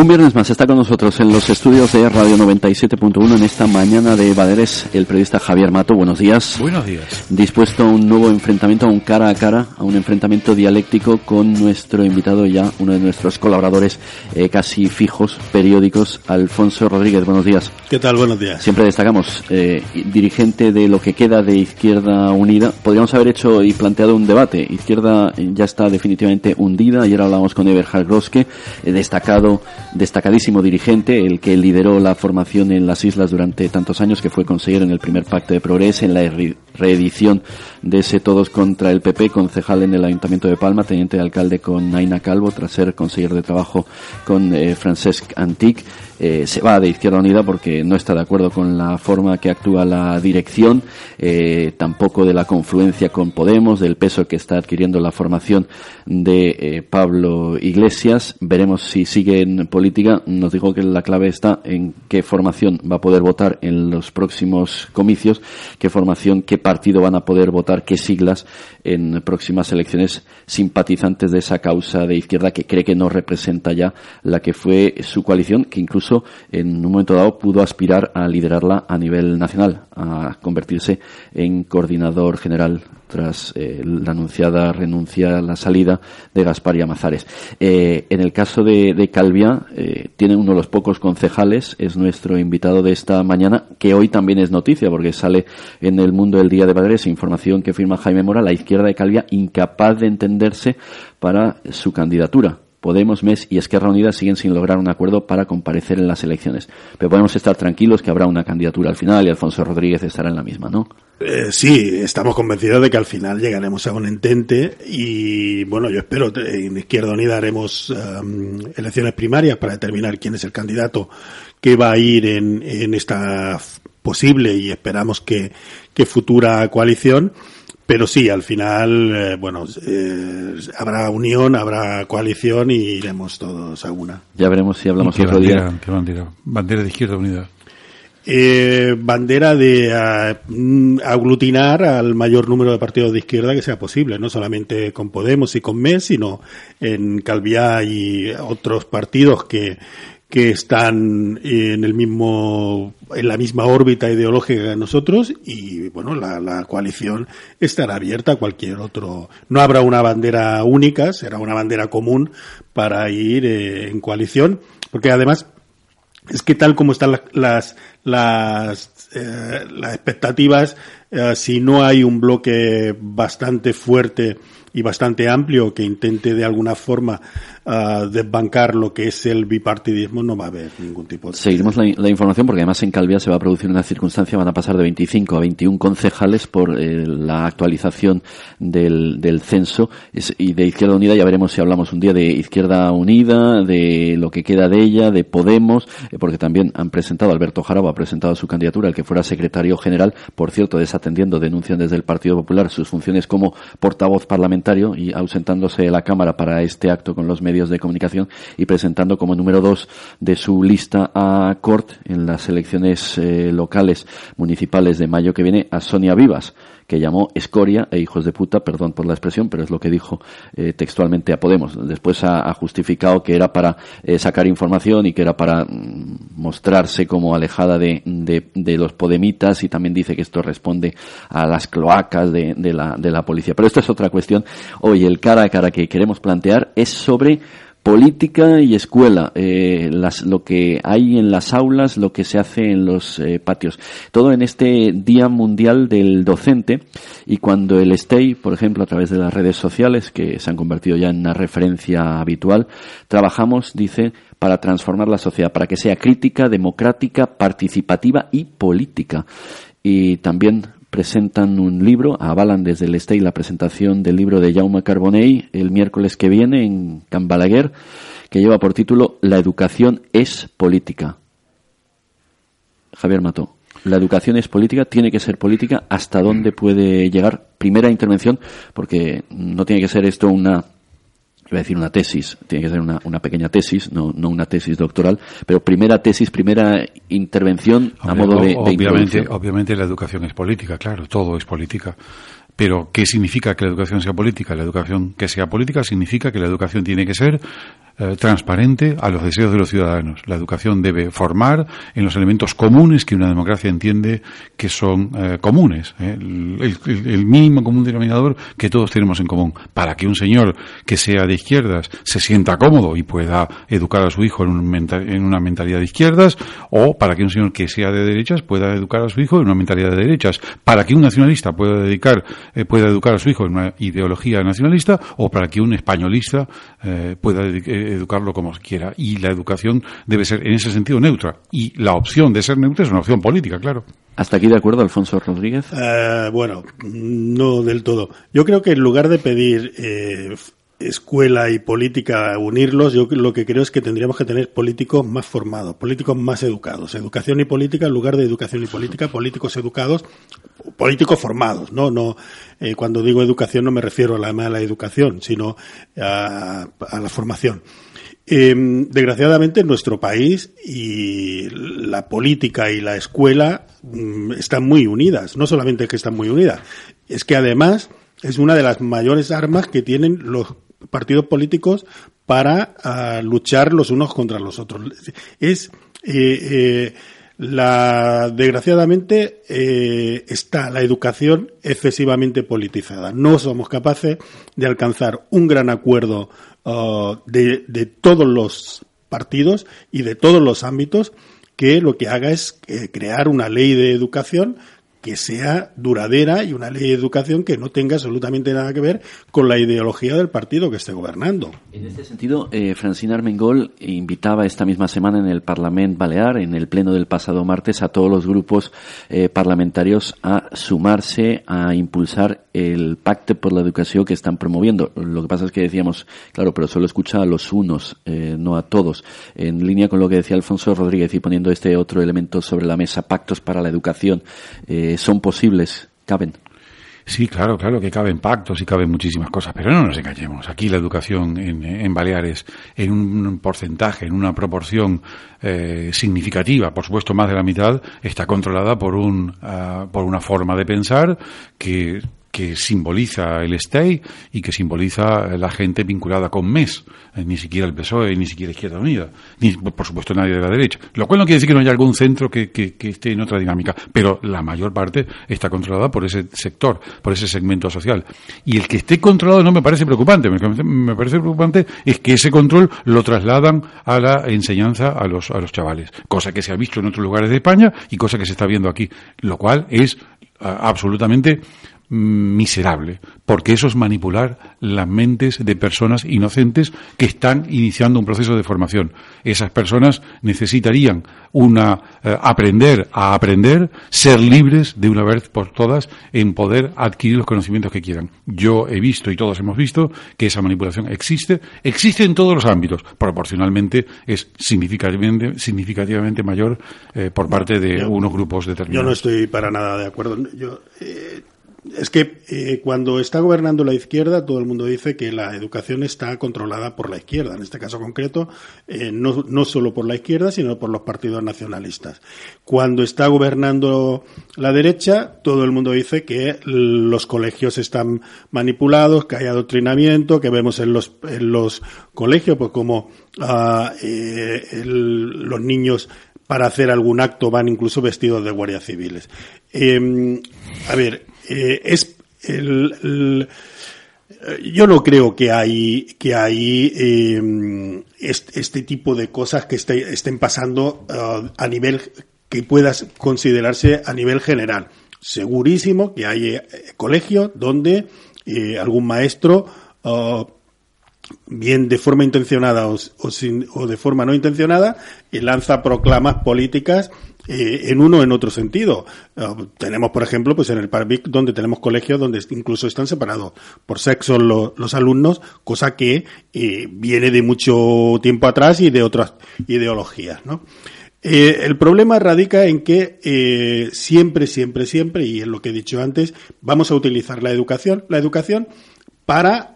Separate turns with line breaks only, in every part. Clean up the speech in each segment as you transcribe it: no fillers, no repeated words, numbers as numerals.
viernes más está con nosotros en los estudios de Radio 97.1 en esta mañana de Baleares el periodista Javier Mato. Buenos días.
Buenos días.
Dispuesto a un nuevo enfrentamiento, a un cara a cara, a un enfrentamiento dialéctico con nuestro invitado ya, uno de nuestros colaboradores casi fijos, periódicos, Alfonso Rodríguez. Buenos días.
¿Qué tal? Buenos días.
Siempre destacamos, dirigente de lo que queda de Izquierda Unida. Podríamos haber hecho y planteado un debate. Izquierda ya está definitivamente hundida. Ayer hablábamos con Eberhard Groske, destacadísimo dirigente, el que lideró la formación en las islas durante tantos años, que fue consejero en el primer Pacto de Progrés, en la reedición de ese Todos contra el PP, concejal en el Ayuntamiento de Palma, teniente de alcalde con Aina Calvo, tras ser consejero de trabajo con Francesc Antic. Se va de Izquierda Unida porque no está de acuerdo con la forma que actúa la dirección, tampoco de la confluencia con Podemos, del peso que está adquiriendo la formación de Pablo Iglesias. Veremos si sigue en política. Nos dijo que la clave está en qué formación va a poder votar en los próximos comicios, qué partido van a poder votar, qué siglas en próximas elecciones, simpatizantes de esa causa de izquierda que cree que no representa ya la que fue su coalición, que incluso en un momento dado pudo aspirar a liderarla a nivel nacional, a convertirse en coordinador general tras la anunciada renuncia, la salida de Gaspar Llamazares. En el caso de Calviá, tiene uno de los pocos concejales, es nuestro invitado de esta mañana, que hoy también es noticia porque sale en El Mundo del Día de Baleares, información que firma Jaime Mora, la izquierda de Calviá incapaz de entenderse para su candidatura. Podemos, MES y Esquerra Unida siguen sin lograr un acuerdo para comparecer en las elecciones. Pero podemos estar tranquilos que habrá una candidatura al final y Alfonso Rodríguez estará en la misma, ¿no?
Sí, estamos convencidos de que al final llegaremos a un entente y, bueno, yo espero que en Izquierda Unida haremos elecciones primarias para determinar quién es el candidato que va a ir en esta posible y esperamos que futura coalición. Pero sí, al final, habrá unión, habrá coalición y iremos todos a una.
Ya veremos si hablamos otro día.
¿Qué bandera? Bandera de Izquierda Unida.
Bandera de aglutinar al mayor número de partidos de izquierda que sea posible, no solamente con Podemos y con MES, sino en Calviá y otros partidos que están en la misma órbita ideológica que nosotros y, bueno, la coalición estará abierta a cualquier otro. No habrá una bandera única, será una bandera común para ir en coalición, porque además es que tal como están las expectativas, si no hay un bloque bastante fuerte y bastante amplio que intente de alguna forma desbancar lo que es el bipartidismo, no va a haber ningún tipo de...
Seguiremos la información porque además en Calviá se va a producir una circunstancia, van a pasar de 25 a 21 concejales por la actualización del censo y de Izquierda Unida. Ya veremos si hablamos un día de Izquierda Unida, de lo que queda de ella, de Podemos, porque también han presentado, Alberto Jarabo ha presentado su candidatura, el que fuera secretario general, por cierto, desatendiendo, denuncian desde el Partido Popular sus funciones como portavoz parlamentario y ausentándose de la Cámara para este acto con los medios de comunicación y presentando como número 2 de su lista a Cort en las elecciones locales municipales de mayo que viene a Sonia Vivas, que llamó escoria e hijos de puta, perdón por la expresión, pero es lo que dijo textualmente a Podemos. Después ha justificado que era para sacar información y que era para mostrarse como alejada de los podemitas y también dice que esto responde a las cloacas de la policía. Pero esta es otra cuestión. Hoy el cara a cara que queremos plantear es sobre política y escuela, lo que hay en las aulas, lo que se hace en los patios. Todo en este Día Mundial del Docente y cuando el STEI, por ejemplo, a través de las redes sociales, que se han convertido ya en una referencia habitual, trabajamos, dice, para transformar la sociedad, para que sea crítica, democrática, participativa y política. Y también presentan un libro, avalan desde el STEI la presentación del libro de Jaume Carbonell el miércoles que viene en Can Balaguer, que lleva por título La educación es política. Javier Mato, la educación es política, tiene que ser política, ¿hasta dónde puede llegar? Primera intervención, porque no tiene que ser esto una tesis, tiene que ser una pequeña tesis, no una tesis doctoral, pero primera tesis, primera intervención a modo de introducción.
Obviamente la educación es política, claro, todo es política. Pero, ¿qué significa que la educación sea política? La educación que sea política significa que la educación tiene que ser transparente a los deseos de los ciudadanos. La educación debe formar en los elementos comunes que una democracia entiende que son comunes, el mínimo común denominador que todos tenemos en común, para que un señor que sea de izquierdas se sienta cómodo y pueda educar a su hijo en una mentalidad de izquierdas, o para que un señor que sea de derechas pueda educar a su hijo en una mentalidad de derechas, para que un nacionalista pueda educar a su hijo en una ideología nacionalista, o para que un españolista pueda educarlo como quiera. Y la educación debe ser en ese sentido neutra, y la opción de ser neutra es una opción política, claro.
¿Hasta aquí de acuerdo, Alfonso Rodríguez?
Bueno, no del todo. Yo creo que en lugar de pedir escuela y política unirlos, yo lo que creo es que tendríamos que tener políticos más formados, políticos más educados. Educación y política en lugar de educación y política, políticos educados, políticos formados, ¿no? Cuando digo educación no me refiero a la mala educación, sino a la formación. Desgraciadamente en nuestro país y la política y la escuela están muy unidas. No solamente es que están muy unidas, es que además es una de las mayores armas que tienen los partidos políticos para luchar los unos contra los otros. Desgraciadamente está la educación excesivamente politizada. No somos capaces de alcanzar un gran acuerdo de todos los partidos y de todos los ámbitos, que lo que haga es crear una ley de educación que sea duradera y una ley de educación que no tenga absolutamente nada que ver con la ideología del partido que esté gobernando.
En este sentido, Francina Armengol invitaba esta misma semana en el Parlament Balear, en el pleno del pasado martes, a todos los grupos parlamentarios a sumarse, a impulsar el Pacte por la Educación que están promoviendo. Lo que pasa es que decíamos, claro, pero solo escucha a los unos, no a todos. En línea con lo que decía Alfonso Rodríguez y poniendo este otro elemento sobre la mesa, pactos para la educación, ¿son posibles? ¿Caben?
Sí, claro que caben pactos y caben muchísimas cosas, pero no nos engañemos. Aquí la educación en Baleares, en un porcentaje, en una proporción significativa, por supuesto más de la mitad, está controlada por una forma de pensar que simboliza el STEI y que simboliza la gente vinculada con MES, ni siquiera el PSOE, ni siquiera Izquierda Unida, ni por supuesto nadie de la derecha, lo cual no quiere decir que no haya algún centro que esté en otra dinámica, pero la mayor parte está controlada por ese sector, por ese segmento social, y el que esté controlado no me parece preocupante. Me parece preocupante es que ese control lo trasladan a la enseñanza a los chavales, cosa que se ha visto en otros lugares de España y cosa que se está viendo aquí, lo cual es absolutamente miserable, porque eso es manipular las mentes de personas inocentes que están iniciando un proceso de formación. Esas personas necesitarían aprender a aprender, ser libres de una vez por todas en poder adquirir los conocimientos que quieran. Yo he visto y todos hemos visto que esa manipulación existe en todos los ámbitos. Proporcionalmente es significativamente mayor por parte de unos grupos determinados.
Yo no estoy para nada de acuerdo. Es que cuando está gobernando la izquierda, todo el mundo dice que la educación está controlada por la izquierda. En este caso concreto, no solo por la izquierda, sino por los partidos nacionalistas. Cuando está gobernando la derecha, todo el mundo dice que los colegios están manipulados, que hay adoctrinamiento, que vemos en los colegios, pues como los niños para hacer algún acto van incluso vestidos de guardias civiles. Yo no creo que hay este tipo de cosas que estén pasando a nivel que pueda considerarse a nivel general. Segurísimo que hay colegios donde algún maestro bien de forma intencionada o de forma no intencionada lanza proclamas políticas en uno o en otro sentido. Tenemos, por ejemplo, pues en el Parvic, donde tenemos colegios donde incluso están separados por sexo los alumnos, cosa que viene de mucho tiempo atrás y de otras ideologías, ¿no? El problema radica en que siempre, y es lo que he dicho antes, vamos a utilizar la educación para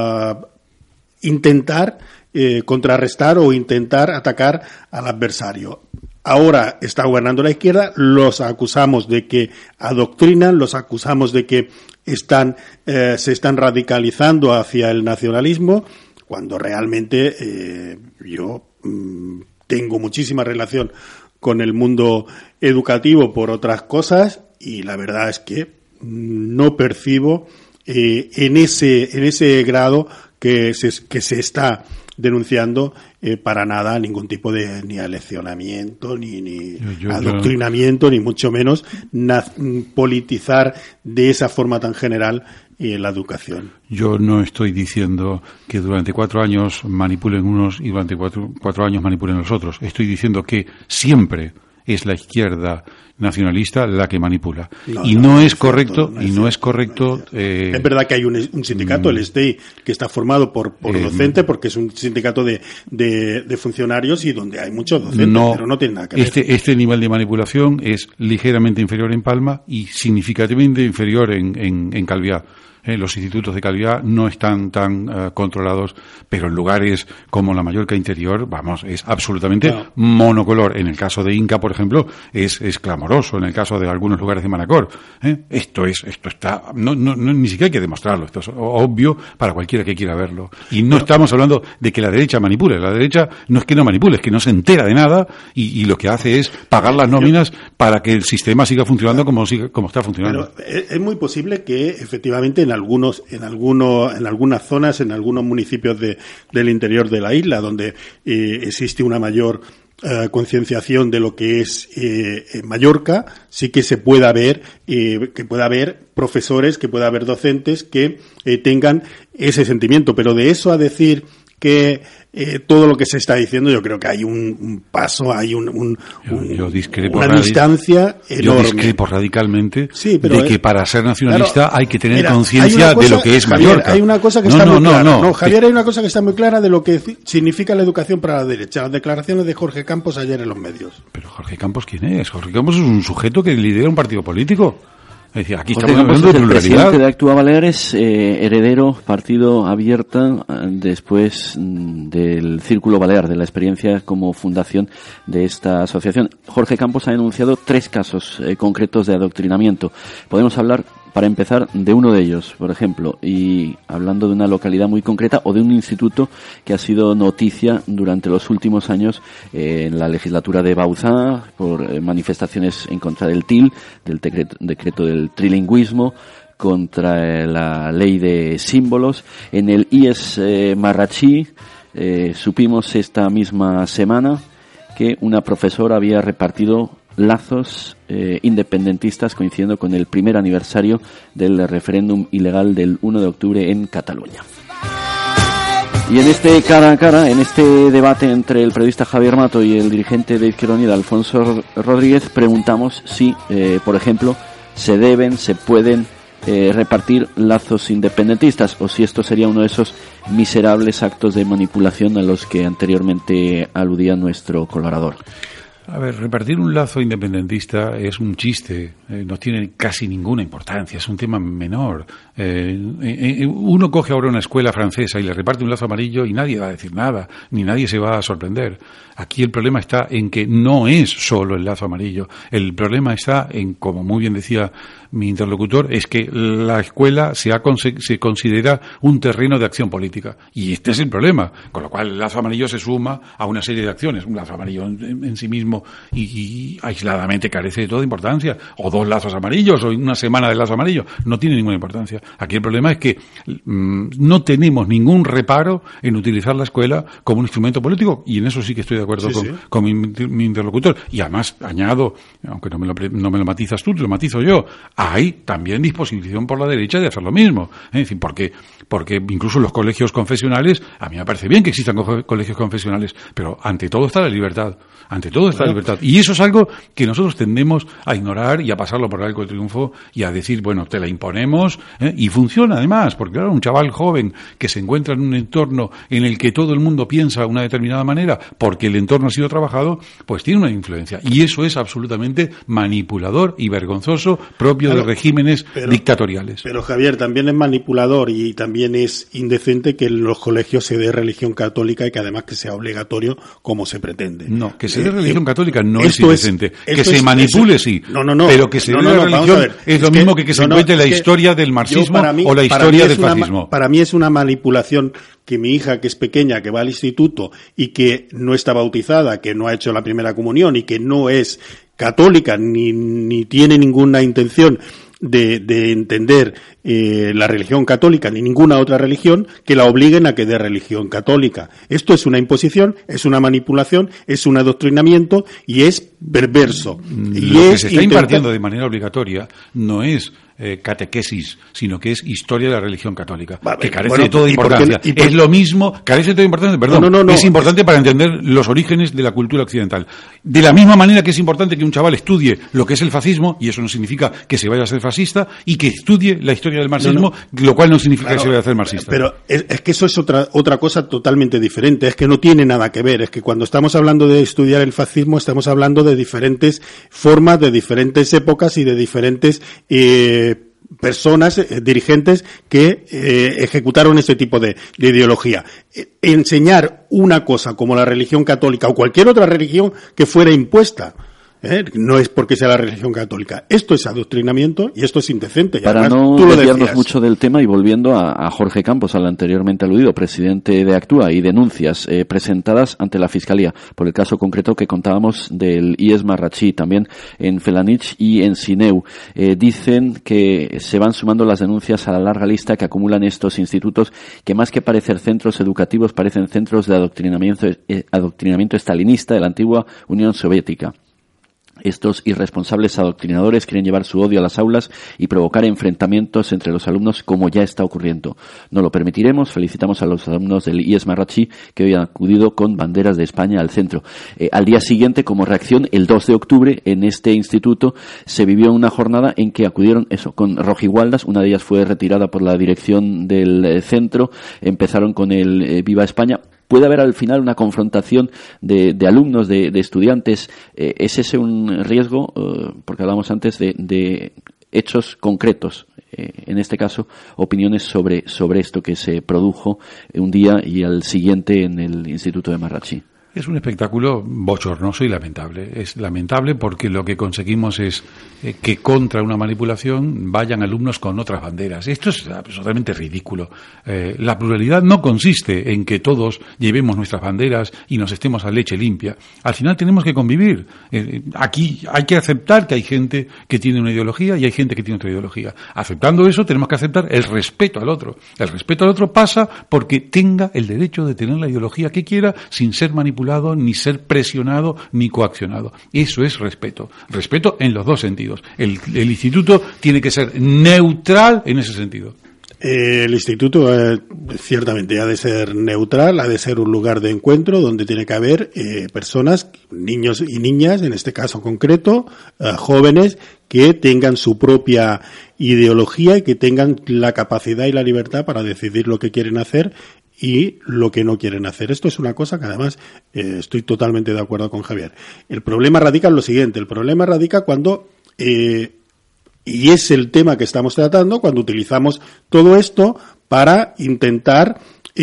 intentar contrarrestar o intentar atacar al adversario. Ahora está gobernando la izquierda, los acusamos de que adoctrinan, los acusamos de que se están radicalizando hacia el nacionalismo, cuando realmente yo tengo muchísima relación con el mundo educativo por otras cosas, y la verdad es que no percibo en ese grado que se está denunciando para nada ningún tipo de ni aleccionamiento, ni adoctrinamiento, ni mucho menos politizar de esa forma tan general la educación.
Yo no estoy diciendo que durante 4 años manipulen unos y durante 4 años manipulen los otros. Estoy diciendo que siempre es la izquierda nacionalista la que manipula. No es correcto.
Es verdad que hay un sindicato, el STEI, que está formado por docentes, porque es un sindicato de funcionarios y donde hay muchos docentes, pero no tiene nada que ver.
Este nivel de manipulación es ligeramente inferior en Palma y significativamente inferior en Calviá. Los institutos de Calviá no están tan controlados, pero en lugares como la Mallorca interior, es absolutamente monocolor. En el caso de Inca, por ejemplo, es clamoroso. En el caso de algunos lugares de Manacor, esto está, ni siquiera hay que demostrarlo. Esto es obvio para cualquiera que quiera verlo. Y no estamos hablando de que la derecha manipule. La derecha no es que no manipule, es que no se entera de nada y lo que hace es pagar las nóminas para que el sistema siga funcionando como está funcionando.
Pero es muy posible que efectivamente en algunas zonas, en algunos municipios del interior de la isla, donde existe una mayor concienciación de lo que es Mallorca, sí que se pueda ver, que pueda haber profesores, que pueda haber docentes que tengan ese sentimiento, pero de eso a decir que todo lo que se está diciendo, yo creo que hay un paso, hay una distancia enorme.
Yo discrepo radicalmente de que para ser nacionalista hay que tener conciencia de lo que es Mallorca.
Javier, hay una cosa que está muy clara. Javier, hay una cosa que está muy clara de lo que significa la educación para la derecha. Las declaraciones de Jorge Campos ayer en los medios.
Pero Jorge Campos, ¿quién es? Jorge Campos es un sujeto que lidera un partido político. Es decir, aquí
Jorge
estamos hablando de pluralidad.
El presidente de Actúa Baleares, heredero, partido Abierta, después del Círculo Balear, de la experiencia como fundación de esta asociación. Jorge Campos ha denunciado 3 casos concretos de adoctrinamiento. Podemos hablar, para empezar, de uno de ellos, por ejemplo, y hablando de una localidad muy concreta o de un instituto que ha sido noticia durante los últimos años en la legislatura de Bauzá por manifestaciones en contra del TIL, del decreto del trilingüismo, contra la ley de símbolos. En el IES Marrachí supimos esta misma semana que una profesora había repartido lazos independentistas coincidiendo con el primer aniversario del referéndum ilegal del 1 de octubre en Cataluña. Y en este cara a cara, en este debate entre el periodista Javier Mato y el dirigente de Izquierda Unida, Alfonso Rodríguez, preguntamos si, por ejemplo, se pueden repartir lazos independentistas, o si esto sería uno de esos miserables actos de manipulación a los que anteriormente aludía nuestro colaborador.
A ver, repartir un lazo independentista es un chiste, no tiene casi ninguna importancia, es un tema menor. Uno coge ahora una escuela francesa y le reparte un lazo amarillo y nadie va a decir nada, ni nadie se va a sorprender. Aquí el problema está en que no es solo el lazo amarillo, el problema está en, como muy bien decía mi interlocutor, es que la escuela se considera un terreno de acción política, y este es el problema, con lo cual el lazo amarillo se suma a una serie de acciones. Un lazo amarillo en sí mismo y aisladamente carece de toda importancia, o 2 lazos amarillos o una semana de lazo amarillo, no tiene ninguna importancia. Aquí el problema es que no tenemos ningún reparo en utilizar la escuela como un instrumento político, y en eso sí que estoy de acuerdo con mi interlocutor. Y además añado, aunque no me lo matizas tú, te lo matizo yo, hay también disposición por la derecha de hacer lo mismo. Es decir, porque incluso los colegios confesionales, a mí me parece bien que existan colegios confesionales, pero ante todo está la libertad. Ante todo está la libertad. Y eso es algo que nosotros tendemos a ignorar y a pasarlo por el arco del triunfo y a decir, bueno, te la imponemos, y funciona además, porque claro, un chaval joven que se encuentra en un entorno en el que todo el mundo piensa de una determinada manera porque el entorno ha sido trabajado, pues tiene una influencia. Y eso es absolutamente manipulador y vergonzoso, propio de regímenes dictatoriales.
Pero Javier, también es manipulador y también es indecente que en los colegios se dé religión católica y que además que sea obligatorio como se pretende.
No, que se dé religión católica católica no es indecente. Que se manipule, sí.
No.
Pero que se dé la religión es lo mismo que se encuentre la historia del marxismo o la historia del fascismo.
Para mí es una manipulación que mi hija, que es pequeña, que va al instituto y que no está bautizada, que no ha hecho la primera comunión y que no es católica ni tiene ninguna intención de entender la religión católica ni ninguna otra religión, que la obliguen a que dé religión católica. Esto es una imposición, es una manipulación, es un adoctrinamiento y es perverso.
Lo que se está impartiendo de manera obligatoria no es catequesis, sino que es historia de la religión católica, que carece de toda importancia. Es lo mismo, carece de toda importancia, perdón, es importante para entender los orígenes de la cultura occidental. De la misma manera que es importante que un chaval estudie lo que es el fascismo, y eso no significa que se vaya a ser fascista, y que estudie la historia del marxismo, lo cual no significa que se vaya a hacer marxista.
Pero es que eso es otra cosa totalmente diferente, es que no tiene nada que ver, es que cuando estamos hablando de estudiar el fascismo estamos hablando de diferentes formas, de diferentes épocas y de diferentes personas, dirigentes que ejecutaron ese tipo de ideología. Enseñar una cosa como la religión católica o cualquier otra religión que fuera impuesta, no es porque sea la religión católica. Esto es adoctrinamiento y esto es indecente. Y
para
además,
no desviarnos mucho del tema y volviendo a Jorge Campos, al anteriormente aludido, presidente de Actúa, y denuncias presentadas ante la Fiscalía por el caso concreto que contábamos del IES Marratxí, también en Felanitx y en Sineu. Dicen que se van sumando las denuncias a la larga lista que acumulan estos institutos, que más que parecer centros educativos parecen centros de adoctrinamiento estalinista de la antigua Unión Soviética. Estos irresponsables adoctrinadores quieren llevar su odio a las aulas y provocar enfrentamientos entre los alumnos, como ya está ocurriendo. No lo permitiremos. Felicitamos a los alumnos del IES Marratxí que hoy han acudido con banderas de España al centro. Al día siguiente, como reacción, el 2 de octubre, en este instituto se vivió una jornada en que acudieron con rojigualdas. Una de ellas fue retirada por la dirección del centro. Empezaron con el Viva España. ¿Puede haber al final una confrontación de alumnos, de estudiantes? ¿Es ese un riesgo? Porque hablábamos antes de hechos concretos. En este caso, opiniones sobre esto que se produjo un día y al siguiente en el Instituto de Marratxí.
Es un espectáculo bochornoso y lamentable. Es lamentable porque lo que conseguimos es que contra una manipulación vayan alumnos con otras banderas. Esto es absolutamente ridículo. La pluralidad no consiste en que todos llevemos nuestras banderas y nos estemos a leche limpia. Al final tenemos que convivir. Aquí hay que aceptar que hay gente que tiene una ideología y hay gente que tiene otra ideología. Aceptando eso, tenemos que aceptar el respeto al otro. El respeto al otro pasa porque tenga el derecho de tener la ideología que quiera sin ser manipulado, ni ser presionado, ni coaccionado. Eso es respeto. Respeto en los dos sentidos. El instituto tiene que ser neutral en ese sentido.
El instituto ciertamente ha de ser neutral, ha de ser un lugar de encuentro donde tiene que haber personas, niños y niñas, en este caso concreto, jóvenes, que tengan su propia ideología y que tengan la capacidad y la libertad para decidir lo que quieren hacer y lo que no quieren hacer. Esto es una cosa que además estoy totalmente de acuerdo con Javier. El problema radica en lo siguiente, el problema radica cuando, y es el tema que estamos tratando, cuando utilizamos todo esto para intentar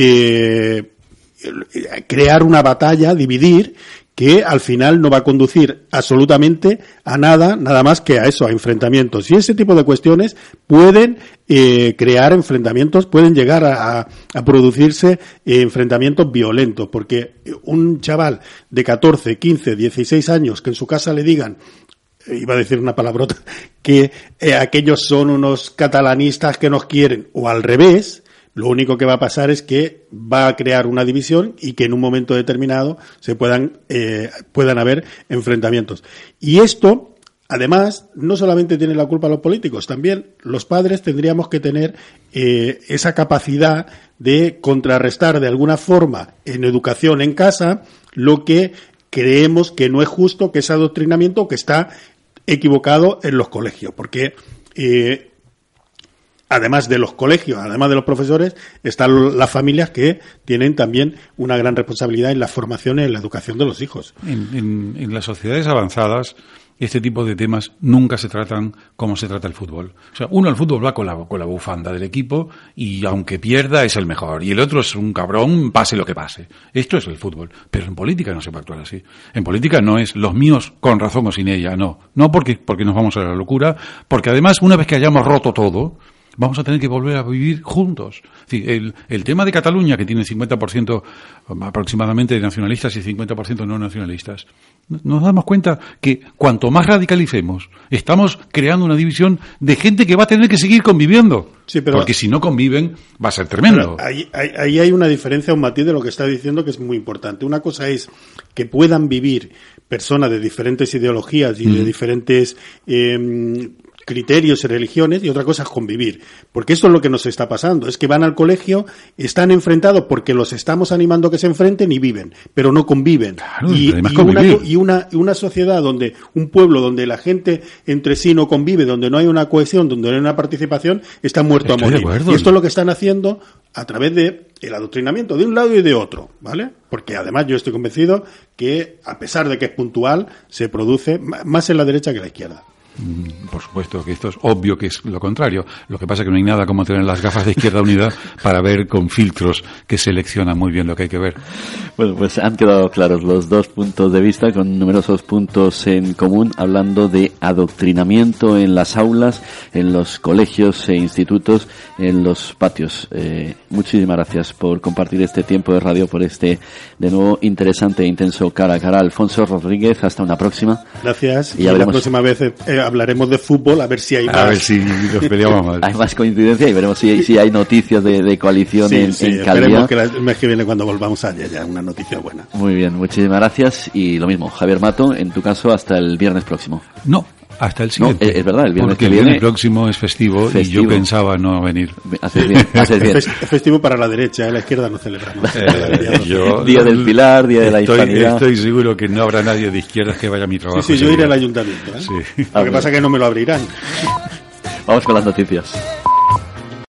crear una batalla, dividir, que al final no va a conducir absolutamente a nada más que a eso, a enfrentamientos. Y ese tipo de cuestiones pueden crear enfrentamientos, pueden llegar a producirse enfrentamientos violentos, porque un chaval de 14, 15, 16 años que en su casa le digan, iba a decir una palabrota, que aquellos son unos catalanistas que nos quieren, o al revés, lo único que va a pasar es que va a crear una división y que en un momento determinado se puedan haber enfrentamientos. Y esto, además, no solamente tiene la culpa los políticos, también los padres tendríamos que tener esa capacidad de contrarrestar de alguna forma en educación en casa lo que creemos que no es justo, que es adoctrinamiento, que está equivocado en los colegios, porque además de los colegios, además de los profesores, están las familias que tienen también una gran responsabilidad en la formación y en la educación de los hijos.
En las sociedades avanzadas este tipo de temas nunca se tratan como se trata el fútbol. O sea, uno al fútbol va con la bufanda del equipo y aunque pierda es el mejor. Y el otro es un cabrón, pase lo que pase. Esto es el fútbol. Pero en política no se puede actuar así. En política no es los míos con razón o sin ella, no. No porque nos vamos a la locura, porque además una vez que hayamos roto todo, vamos a tener que volver a vivir juntos. Sí, el tema de Cataluña, que tiene 50% aproximadamente de nacionalistas y 50% no nacionalistas, nos damos cuenta que cuanto más radicalicemos, estamos creando una división de gente que va a tener que seguir conviviendo. Sí, pero, porque si no conviven, va a ser tremendo.
Ahí hay una diferencia, un matiz de lo que está diciendo que es muy importante. Una cosa es que puedan vivir personas de diferentes ideologías y de diferentes criterios y religiones, y otra cosa es convivir, porque esto es lo que nos está pasando, es que van al colegio, están enfrentados porque los estamos animando a que se enfrenten y viven, pero no conviven.
Claro,
y una sociedad donde, un pueblo donde la gente entre sí no convive, donde no hay una cohesión, donde no hay una participación, está muerto a morir. Y esto es lo que están haciendo a través de el adoctrinamiento de un lado y de otro, ¿vale? Porque además yo estoy convencido que, a pesar de que es puntual, se produce más en la derecha que en la izquierda.
Por supuesto que esto es obvio que es lo contrario. Lo que pasa es que no hay nada como tener las gafas de Izquierda Unida para ver con filtros que seleccionan muy bien lo que hay que ver.
Bueno, pues han quedado claros los dos puntos de vista con numerosos puntos en común, hablando de adoctrinamiento en las aulas, en los colegios e institutos, en los patios. Muchísimas gracias por compartir este tiempo de radio, por este de nuevo interesante e intenso cara a cara. Alfonso Rodríguez, hasta una próxima.
Gracias. Y la próxima vez hablaremos de fútbol, a ver si hay más.
A ver si nos peleamos más.
Hay más coincidencia y veremos si hay noticias de coalición en Calviá.
Esperemos que el mes que viene, cuando volvamos, haya ya una noticia buena.
Muy bien, muchísimas gracias. Y lo mismo, Javier Mato, en tu caso, hasta el viernes próximo.
No, hasta el siguiente.
No, es verdad, el viernes
porque
que viene.
El viernes próximo es festivo y yo pensaba no venir.
Haces bien.
Es festivo para la derecha, la izquierda no celebramos.
Día del Pilar, Día de la Hispanidad.
Estoy seguro que no habrá nadie de izquierdas que vaya a mi trabajo.
Sí, yo iré al ayuntamiento. Sí. Lo que pasa es que no me lo abrirán.
Vamos con las noticias.